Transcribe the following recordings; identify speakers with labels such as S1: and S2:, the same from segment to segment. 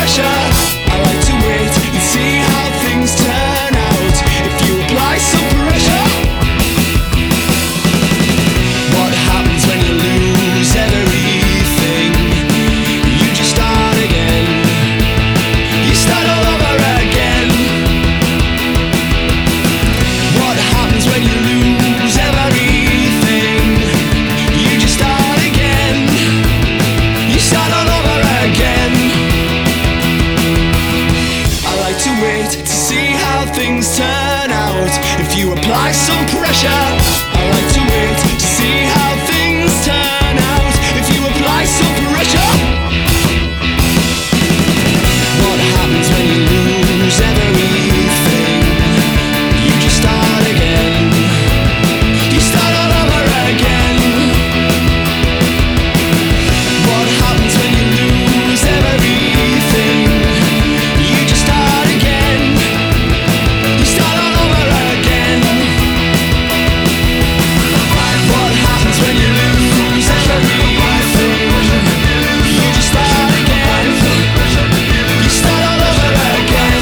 S1: pressure. I like to wait and see how things turn out. If you apply some pressure, what happens when you lose everything? You just start again. You start all over again. What happens when you lose everything? You just start again. You start all over again. I like to wait to see how things turn out. If you apply some pressure, I like to wait to see how things turn out. If you apply some pressure, what happens when you lose everything? You just start again. You start all over again. What happens when you lose everything? You just start again. You start all over again. What happens when you lose everything? You just start again. You start all over again.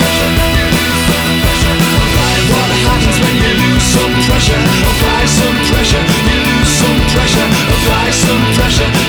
S1: What happens when you lose some pressure? Apply some pressure. You lose some pressure. Apply some pressure.